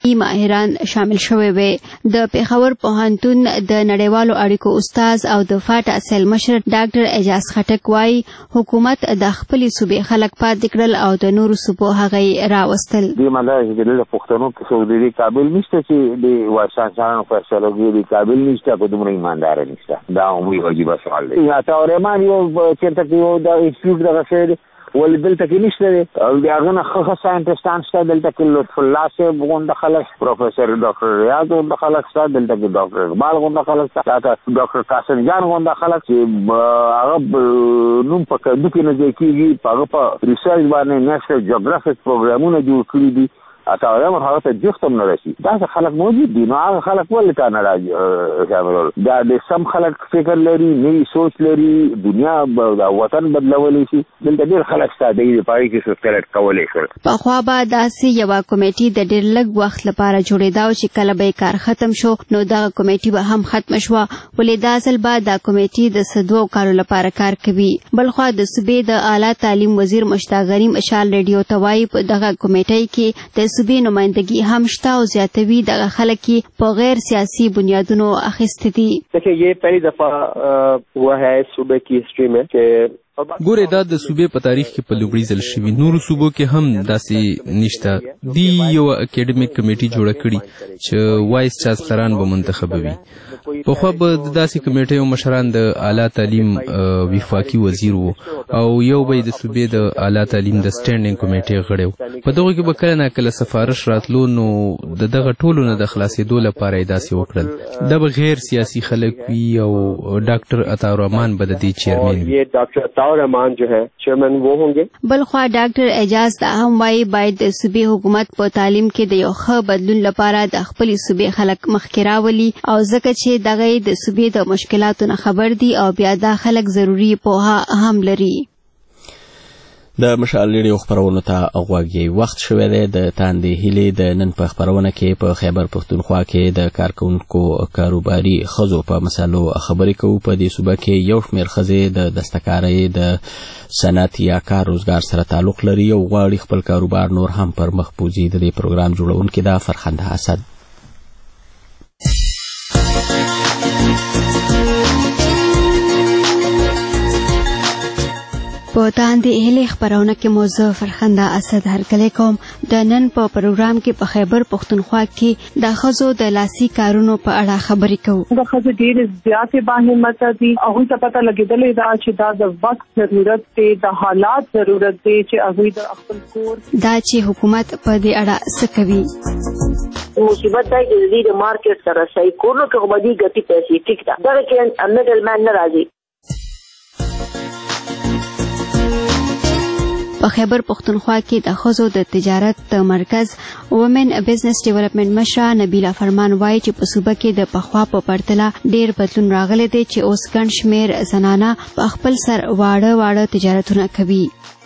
ماهران شامل شوي وي. د پېښور پوهنتون د نړیوالو اړیکو استاد او د فاټا سیل مشر ډاکټر اعجاز خټک وايي حکومت د خپل صوبې خلک پاتې کړل او د نورو صوبو هغه راوستل. د مدارس د پښتنو په سعودي قابل نشته چې د واشنطن فیصلو کې قابل نشته په دومره ایماندار نشته. دا عمومي واجب سوال دی. یا تاورمان یو چیرته کې د انسټیټیوټ دغه شی ول دلته کې نشته او هغه نه خو ساينټستان شته دلته کې لطف الله صاحب غونډه خلک پروفیسور ډاکټر ریاض غونډه خلک شته دلته کې ډاکټر اقبال غونډه خلک شته ډاکټر قاسم جان غونډه خلک چې هغه نوم په کډو کې نه دی کېږي هغه په ریسرچ باندې نېشنل جیوغرافیک پروګرامونه جوړ کړی دي اته هغه ته جفتم نه راشي. دا خلک موجود دي نو هغه خلک ولې تا نه راځي شامل دا د سم خلک فکر لري نوی سوچ لري دنیا د وطن بدلولی شي دلته ډېر خلک شته د پای کې څه کړه کولای شي. په خوا به داسې یو کمیټي د ډېر لږ وخت لپاره جوړېدا او چې کله به کار ختم شو نو دا کمیټي به هم ختم شو ولې دا اصل به دا کمیټي د سدو کارو لپاره کار کوي. بل خو د صوبې د اعلی تعلیم وزیر مشتاق غنیم اشال ریډیو توای په دغه کمیټي کې د صوبې نمائندګي هم شته او زیاتوي دغه خلک په غیر سیاسي بنیادونو اخیستي دي. देखिए ये पहली दफा हुआ है सूबे की हिस्ट्री में कि ګوره دا د صوبې په تاریخ کې په لومړي ځل شوي نورو صوبو کې هم داسې نشته. دی یو اکیډمیک کمیټي جوړه کړي چې وایس چانسلران به منتخبوي. پخوا به داسې کمیټیو مشران د اعلی تعلیم وفاقي وزیر وو او یو به د صوبې د اعلی تعلیم د سټینډینګ کمیټې غړی وو. په دغه کې به کله ناکله سفارش راتلو نو د دغه ټولو نه د خلاصېدو لپاره یې داسې وکړل. دا به غیر سیاسي خلک وي او ډاکټر عطاالرحمان به د دې چیرمن وي. رحمان جو ہے چیئرمن وہ ہوں گے. بل خوا ډاکټر اعجاز دا هم وايي باید د صوبې حکومت په تعلیم کې د یو ښه بدلون لپاره د خپل صوبې خلک مخکې راولي او ځکه چې دغه د صوبې د مشکلاتو نه خبر دي او بیا دا خلک ضروري پوهه هم لري. د مشال ریډیو خبرونو ته غوږی وخت شوی دی. د تاندې هیلې د نن په خبرونه کې په خیبر پښتونخوا کې د کارکونکو کاروباري ښځو په مسالو خبرې کوو. په دې صوبه کې یو شمېر ښځې د دستکارۍ د صنعت یا کار روزګار سره تعلق لري او غواړي خپل کاروبار نور هم پر مخ بوځي. د دې پروګرام جوړونکې ده فرخنده اسد. په تاندې هلي خبرونه کې موضوع فرخنده اسد هرکلی کوم. د نن په پروګرام کې په خیبر پښتونخوا کې د ښځو د لاسي کارونو په اړه خبرې کوو. د ښځو ډېرې زیاتې باهمته دي. هغوی ته پته لګېدلې ده چې دا د وخت ضرورت دی د حالات ضرورت دی چې هغوی د خپل کور دا چې حکومت په دې اړه څه کوي. مصیبت دی چې د مارکیټ سره صحیح کورونو کې خو به دي ګټې پیسې ټیک ده دغه کې میډل مین نه راځي. په خیبر پښتونخوا کې د ښځو د تجارت مرکز وومن بزنس ډیولپمنٹ مشره نبیله فرمان وايي چې په صوبه کې د پخوا په پرتله ډېر بدلون راغلی دی چې اوس ګڼ شمېر زنانه په خپل سر واړه تجارتونه کوي.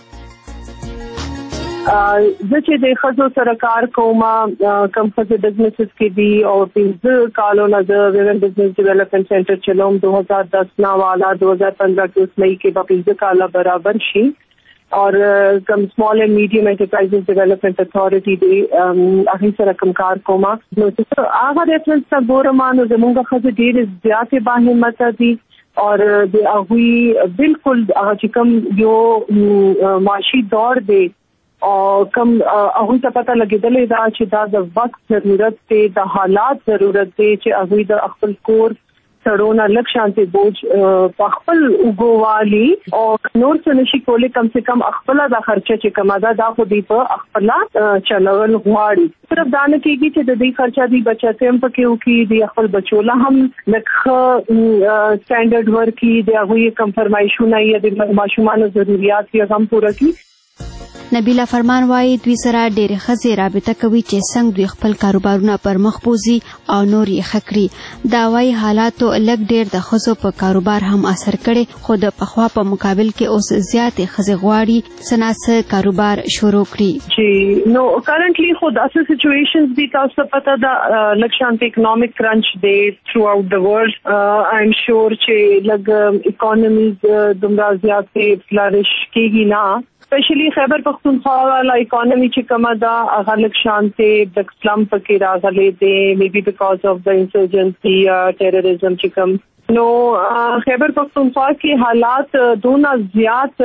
زه چې د ښځو سره کار کوم کم ښځې بزنسز کې دي او 15 کالو نه د وومن بزنس ډیولپمنٹ سینټر چلوم 2010 نه والا 2015 کې اوس مئی کې به 15 کاله برابر شي اور کم اسمال اینڈ میڈیم انٹرپرائزز ڈیولپمنٹ اتھارٹی دی هغه سره کوم کار کوم. نو چې هغه ریفرنس ته ګورم نو زموږ ښځې ډېرې زیاتې باهمته دي اور د هغوی بالکل هغه چې کوم یو معاشي دور دی او کوم هغوی ته پته لګېدلې ده چې دا د وخت ضرورت دی د حالات ضرورت دی چې هغوی د خپل کور سړونه لږ شانتي بوج په خپل وګوالي او نور څه نشي کولی کم سے کم خپل د خرچه چې کماده دا خو دی په خپل چلول غواړي. صرف دا نه کېږي چې د دې خرچه دی بچته هم پکې وکړي د خپل بچوله هم لکه سټانډرډ ورکی د هغوی کم فرمایشونه یا د ماشومانو ضرورت یې هم پوره کړي. نبیله فرمان وايي دوی سره ډېرې ښځې رابطه کوي چې څنګه دوی خپل کاروبارونه پر مخ بوځي او نور یې ښه کړي. دا وايي حالاتو لږ ډېر د ښځو په کاروبار هم اثر کړی خو د پخوا په مقابل کې اوس زیاتې ښځې غواړي څه ناڅه کاروبار شروع کړي. چې نو کرنټلی خو داسې سچویشنز دي تاسو ته پته ده لږ شانت اکنامک کرنچ دی تھرو آؤٹ د ورلد. آی ایم شور چې لږ اکانومیز دومره زیاتې فلریش کېږي نه اسپیشلی خیبر پختونخوا والا اکانومی چې کومه دا خلک شانته د اسلام پکې راغلي دي میبي بیکاز اف د انسرجنسی ټیرریزم چې کوم نو خیبر پختونخوا کې حالات دونه زیات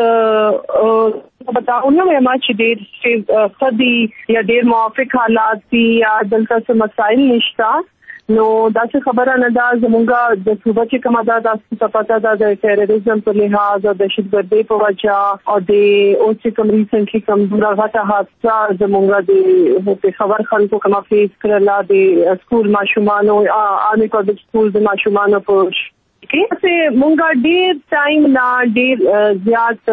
بتاؤں میں چې خدي یا ډېر موافق حالات دي یا دلته څه مسائل نشته نو دا څه خبره نه ده زمونږ د صوبه چې کومه ده دا څه پتا ده د ټیرریزم په لحاظ او دهشتګردۍ په وجه او د اوس چې کوم ریسنټلی کوم راغته حادثه زمونږ د خبر خلکو کومه فیس کړله د سکول ماشومانو آرمي پبلک سکول د ماشومانو په کې مونږ ډېر ټایم نه ډېر زیات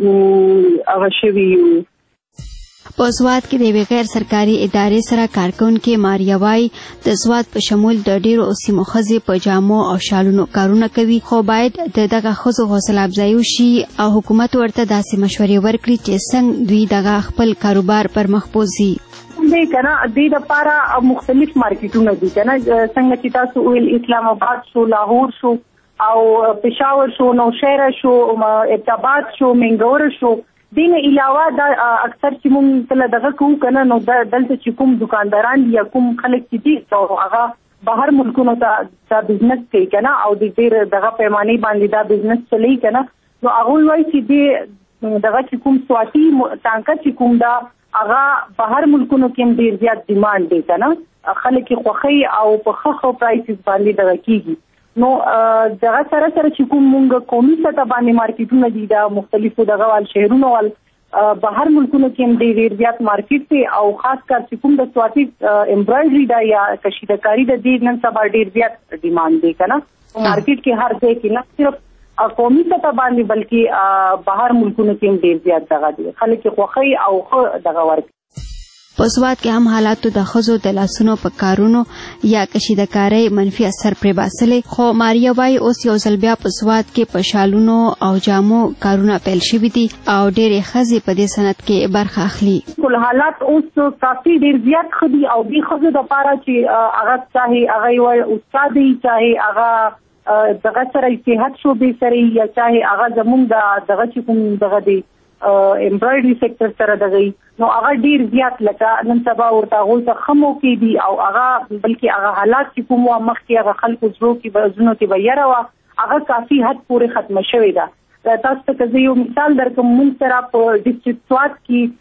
اوشوي په سواد کې د غیر سرکاري ادارې سره کارکونکو ماریا وای د سواد په شمول د ډیرو سیمو خزي په جامو او شالونو کارونه کوي خو باید دغه خزو حوصله افزایی وشي او حکومت ورته داسې مشورې ورکړي چې څنګه دوی دغه خپل کاروبار پر مخ بوزي دې کنه د لپاره مختلف مارکیټونه دي کنه څنګه چې تاسو ویل اسلام آباد شو لاهور شو او پېښور شو نوشهره شو ابتاباد شو منګور شو دین علاوه دا اکثر چې موږ تل دغه کوو کنه نو دلته چې کوم دکانداران یا کوم خلک چې دي او هغه بهر ملکونو ته بزنس کوي کنه او د ډېر دغه پیمانه باندې دا بزنس چلی کنه نو هغه وایي چې دغه چې کوم سواتی ټانکر چې کوم دا هغه بهر ملکونو کې ډېر زیات ډیماند دی کنه خلک خوخي او په خخو پرایسز باندې دغه کیږي نو دغه سره چې کوم مونږ قومي سطح باندې مارکیټونه دي دا مختلفو دغه وال شهرونو وال بهر ملکونو کې ډېر زیات مارکیټ دی او خاص کر چې کوم د سواتی امبرایډري دا یا کشیدکاری د دې نن سبا ډېر زیات ډیماند دی کنه مارکیټ کې هر ځای کې نه صرف قومي سطح باندې بلکې بهر ملکونو کې ډېر زیات دغه دي خلک خوخي او دغه ورک په سواد کې هم حالاتو د خزو د لاسونو په کارونو یا کشیدکارۍ منفي اثر پرې باسلې خو ماریا وای اوس یو ځل بیا په سواد کې په شالونو او جامو کارونه پیل شوي دي او ډېرې ښځې په دې صنعت کې برخه اخلي ټول حالات اوس کافي ډېر زیات خدي او دې خزو د پاره چې هغه چاهي هغه یو استادي چاهي هغه دغه سره صحت شو به سره یا چاهي هغه زمونږ دغه چې کوم دغه دی امبرایډري سېکټر سره دغه نو هغه ډیر زیات لکه نن سبا ورته غوړ ته خمو کې دي او هغه بلکې هغه حالات چې کوم مخ کې هغه خلکو زړه کې بزنو کې ویره وا هغه کافي حد پورې ختم شوی دا تاسو ته یو مثال درکوم مونږ سره په ډیسټریکټ سواد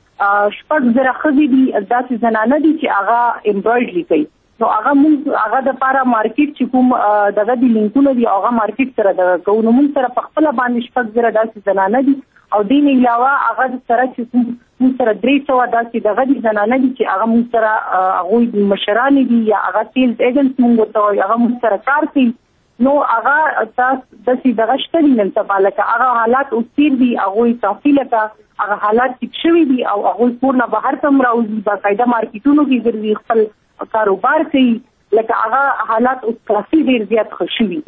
کې شپږ زره خزي دي داسې زنانه دي چې هغه امبرایډري کوي نو هغه مونږ هغه د پاره مارکیټ چې کوم دغه د لینکونو دی هغه مارکیټ سره دغه کوو نو مونږ سره په خپل باندې شپږ زره داسې زنانه دي او دین علاوه هغه سره چې موږ سره 300 داسې دغه دي زنانه دي چې هغه موږ سره هغه مشران دي یا هغه سیلز ایجنټس موږ ته هغه موږ سره کار کوي نو هغه تاسو د دغه شتري نن څه بالکه هغه حالات اوسیر دي هغه تفصیل کا هغه حالات چې شوي دي او هغه پورنه بهر تم راوځي باقاعده مارکیټونو کې ګرځي خپل کاروبار کوي لکه هغه حالات اوس کافي ډیر زیات خوشوي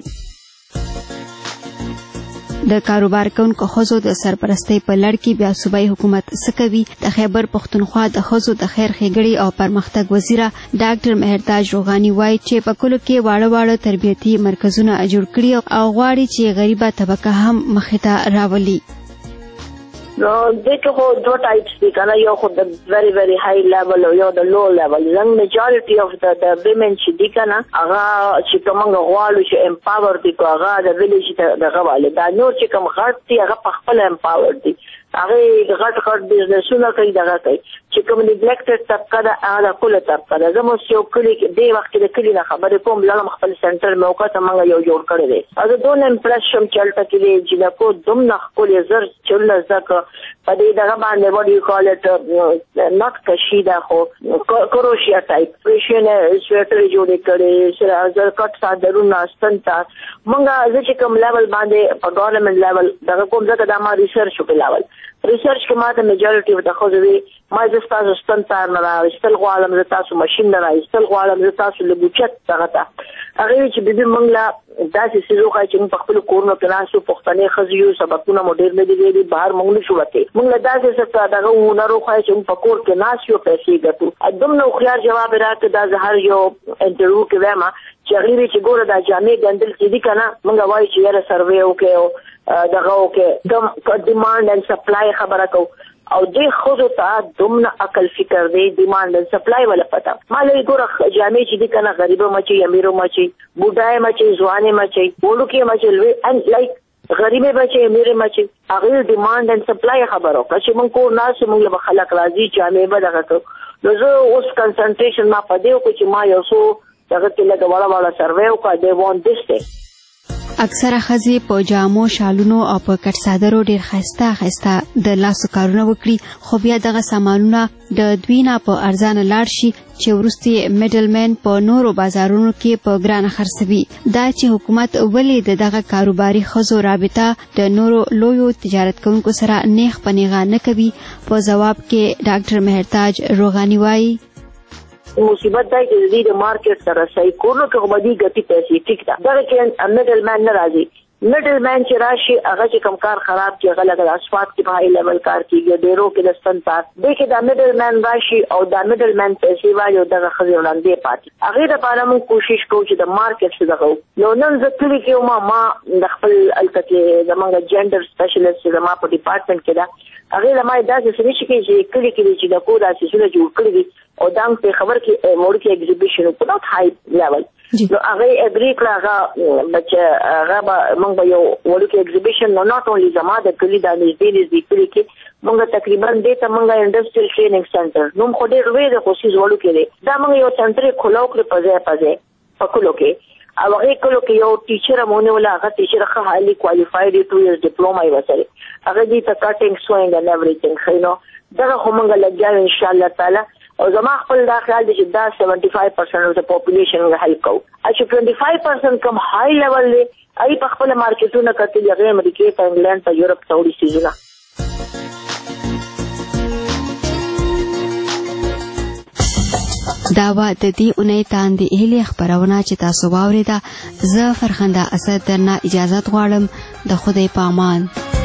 د کاروبار کوونکو خزو د سرپرستی په لړ کې بیا صوبایي حکومت سکوي د خیبر پختونخوا د خزو د خیر ښېګړې او پرمختګ وزیره ډاکټر مهرتاج روغاني وایي چې په کلو کې واړه تربیتي مرکزونه جوړ کړي او غواړي چې غریبه طبقه هم مخې ته راولي دغه خو دوه ټایپس دي کنه یو خو د very very high level او یو د low level زنګ majority of the women چې دي کنه هغه چې کومه غواړي چې empower دي هغه د village دغه والے دا نور چې کوم غټ دي هغه په خپل empower دي هغه غټ بزنسونه کوي دغه کوي چې کوم neglected طبقه ده هغه کله طبقه ده زموږ یو کلی د وخت د کلی نه خبرې کوم لاله خپل سنټر موقع ته موږ یو جوړ کړی دی از دون امپریشن چلته کې چې دا کو دوم نه کولې زر چل زکه په دې دغه باندې what do you call it not کشیدا خو کروشیا ټایپ پریشن سویټر جوړ کړي سره زر کټ صادرونه استنتا موږ چې کوم لیول باندې په ګورنمنت لیول دغه کوم ځکه دا ما ریسرچ وکړل ریسرچ کې ماته میجورټي د خوځوي ما د تاسو ستنتار نه راځل غواړم د تاسو ماشين نه راځل غواړم د تاسو لګوچت دغه ته هغه چې د منګلا داسې سيزو چې په خپل کورونو کې ناسو پښتنې خزيو سبقونه مډر نه دي بهر موږ شو وته موږ داسې څه دغه ونرو خای چې په کور کې ناسو پیسې ګټو ادم نو خيار جواب راکړه د زهر یو انټرویو کې وایم چې غیري چې ګوره د جامع ګندل چې دي کنه موږ وایي چې یاره سروې وکړو دغه وکړه د ډیماند اند سپلای خبره کو او دې خودو ته دومره عقل فکر دی ډیماند اند سپلای ولا پتا مالې ګوره جامې چې دي کنه غریبه مچي امیرو مچي بوډای مچي ځواني مچي وړوکی مچي لوی ان لایک غریبه مچي امیره مچي هغه ډیماند اند سپلای خبرو چې موږ کو ناس موږ له خلک راځي جامې به دغه نو زه اوس کنسنټریشن ما پدې کو چې ما یو څو دغه کې لګ والا سروې او کا دی وان دسته اکثره خزي په جامو شالونو او په کټ صادرو ډیر خسته د لاسو کارونه وکړي خو بیا دغه سامانونه د دوی نه په ارزانه لاړ شي چې ورستي میډل مین په نورو بازارونو کې په ګران خرڅوي دا چې حکومت ولې دغه کاروباري خزو رابطه د نورو لویو تجارت کوونکو سره نیغ پنیغه نه کوي په جواب کې ډاکټر مهرتاج روغانی وایي مصیبت دی چې د مارکیټ سره صحیح کولو کې غوډي ګټي پیسې ټیک ده دا کې میډل مین نه راځي میډل مین چې راشي هغه چې کم کار خراب کې هغه لګا اسفات کې په هاي لیول کار کیږي ډیرو کې د ستنتار د کې د میډل مین راشي او د میډل مین پیسې وایو دغه خزي وړاندې پاتې هغه لپاره موږ کوشش کوو چې د مارکیټ څخه دغه نو نن زه کلی کې ما د خپل الکته زمونږ جندر سپیشلیست چې ما په ډپارټمنټ کې دا هغه لمای دا چې څه شي چې کلی کې چې د کودا چې جوړ کړی او دا په خبر کې موږ کې ایگزیبیشن په نوت هاي لیول نو هغه اګری کړه بچ هغه موږ یو وړو کې ایگزیبیشن نو ناٹ اونلی زما د کلی د نږدې کلی کې موږ تقریبا د تمنګ انډستریل ټریننګ سنټر نو خو ډېر وې د کوشش وړو کې دا موږ یو سنټر خلاو کړ پځه پکلو کې او هغه کلو کې یو ټیچر مونږ ولا هغه ټیچر خه هالی کوالیفاید 2 ایئرز ډیپلوما یې وسره هغه دې ته کټینګ سوینګ اند ایوریثینګ خینو دا هم لګیا ان شاء الله تعالی او زما خپل دا خیال دی چې دا 75% of the population will help کو چې 25% کم هاي لیول دی ای په خپل مارکیټونه کتل هغه امریکا ته انګلند ته یورپ ته وړي سيزونه داوا د دې اونۍ تاندې هلي خبرونه چې تاسو واوریدا زه فرخنده اسد درنه اجازه غواړم د خدای په امان